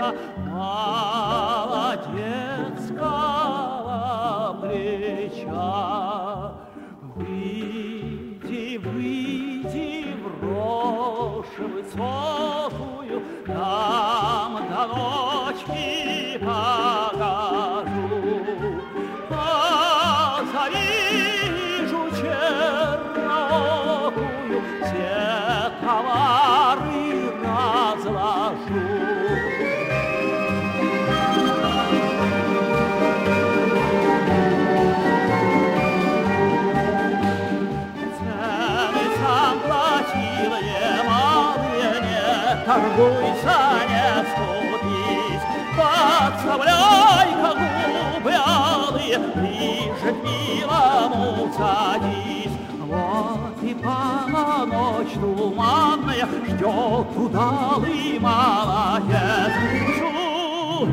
молодецкого плеча. Выйди, выйди в рожь высокую, там до ночи покажу. А завижу черноокую, все товары разложу. Торгуйся, не скупись, подставляй-ка губы алые, ближе к милому садись. Вот и полночь туманная ждет удалый молодец. Жду,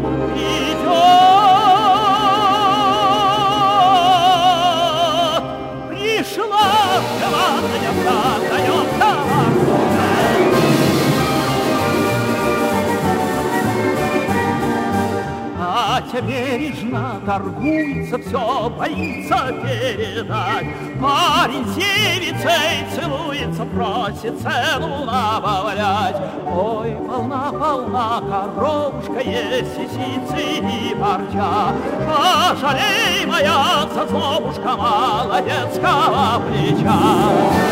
идет, пришла желанная, продает товар. Бережно торгуется, все боится передать. Парень севицей целуется, просит цену набавлять. Ой, полна-полна коровушка, есть сиси и парча. Пожалей, моя зазлобушка, молодецкого плеча.